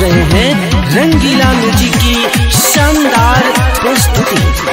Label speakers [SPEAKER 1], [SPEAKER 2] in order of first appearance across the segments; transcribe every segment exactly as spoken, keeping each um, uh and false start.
[SPEAKER 1] रहे हैं रंगीला म्यूजिक की शानदार प्रस्तुति।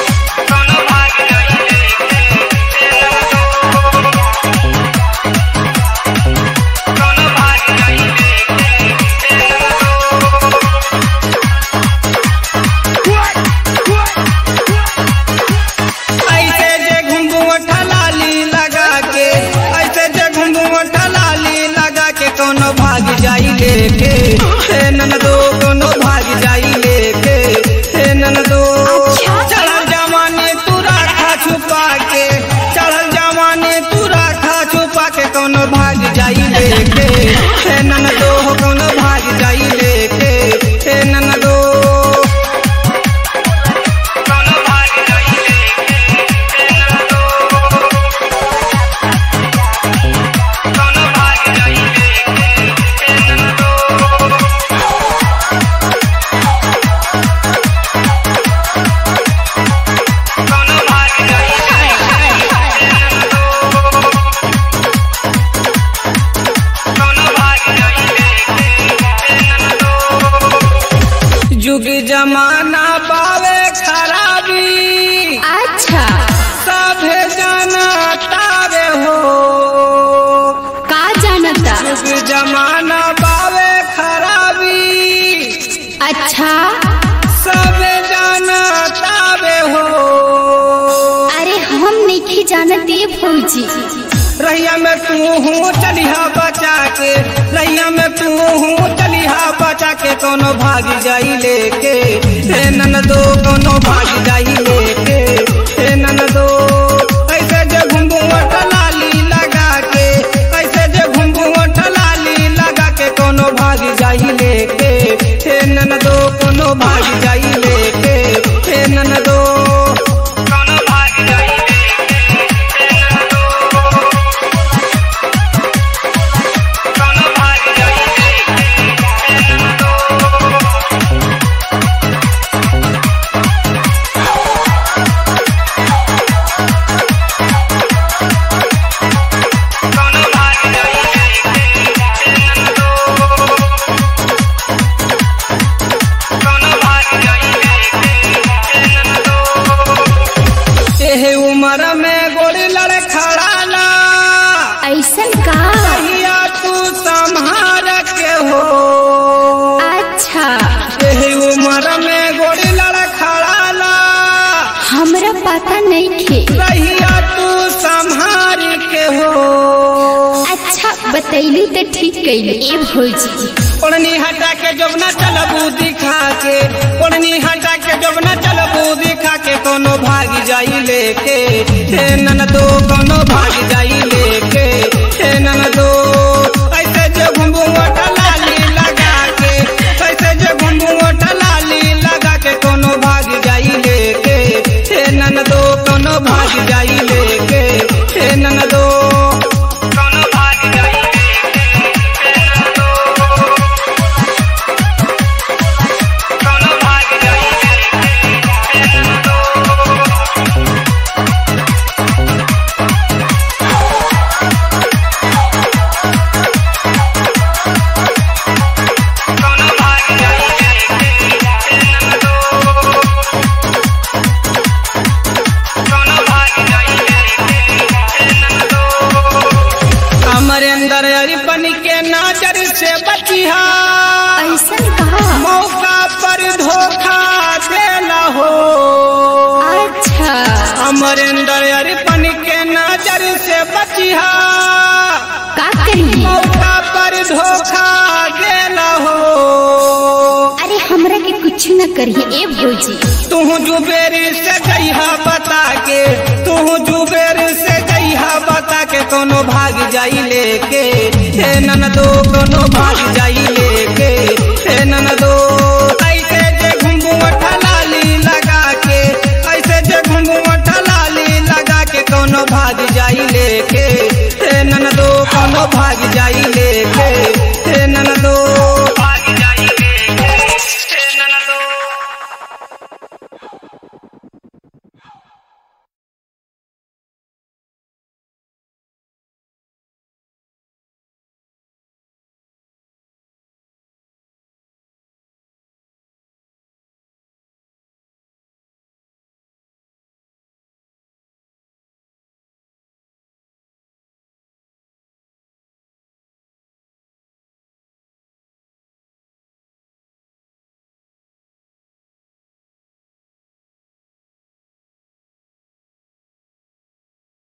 [SPEAKER 2] कोनो भाग जाई लेके हे ननदो कोनो भाग जाई लेके हे ननदो चढ़ल जमाने तू राखा छुपा के चढ़ल जमाने तू राखा छुपा के कोनो भाग जाई लेके हे ननदो कोनो भाग जाई लेके हे ननदो युग जमाना बावे खराबी
[SPEAKER 3] अच्छा
[SPEAKER 2] सभे जानतावे हो
[SPEAKER 3] का जानता
[SPEAKER 2] युग जमाना बावे खराबी
[SPEAKER 3] अच्छा
[SPEAKER 2] सभे जानतावे हो।
[SPEAKER 3] अरे हम नहीं जानते भौजी
[SPEAKER 2] रैया में तू हूँ चलिहा बचा के रैया में तू हूँ चलिहा बचा के कोनो भाग जाई लेके हे ननदो कोनो भाग जाई लेके हे ननदो ऐसे जे घुंघुट लाली लगा के ऐसे जे घुंघुट लाली लगा के कोनो भाग जाई लेके हे ननदो कोनो भाग जाई लेके हे ननदो कोनो भाग जाई उम्र में गोली लड़ खड़ा ना
[SPEAKER 3] ऐसन का
[SPEAKER 2] कहिया तू संभाल के हो।
[SPEAKER 3] अच्छा
[SPEAKER 2] यही उम्र में गोली लड़ खड़ा ना
[SPEAKER 3] हमरा पता नहीं थे
[SPEAKER 2] कहिया तू संभाल के हो।
[SPEAKER 3] अच्छा बतैली तो ठीक कैली ए भौजी
[SPEAKER 2] ओढ़नी हटा के जबना चलबू दिखा के ओढ़नी हटा के जबना चलबू दिखा के कोनो भाग जाई लेके हे ननदो कोनो भाग जाई लेके हे ननदो ऐसे जे घुंघुट लाली लगा के ऐसे जे घुंघुट लाली लगा के कोनो भाग जाई लेके हे ननदो कोनो भाग जाई लेके हे ननदो कोनो भाग जाई अमरेंद्र अरिपन के नजर से बचिहा
[SPEAKER 3] ऐसन का
[SPEAKER 2] मौका पर धोखा देला हो।
[SPEAKER 3] अच्छा
[SPEAKER 2] अमरेंद्र अरिपन के नजर से बचिहा
[SPEAKER 3] का करिए
[SPEAKER 2] मौका पर धोखा देला हो।
[SPEAKER 3] अरे हमरा के कुछ न करिए ए भौजी
[SPEAKER 2] तू जुबेरी से जइहा बता के तू जुबेरी से जइहा बता के कोनो भाग जाई लेके हे ननदो कोनो भाग जाई लेके हे ननदो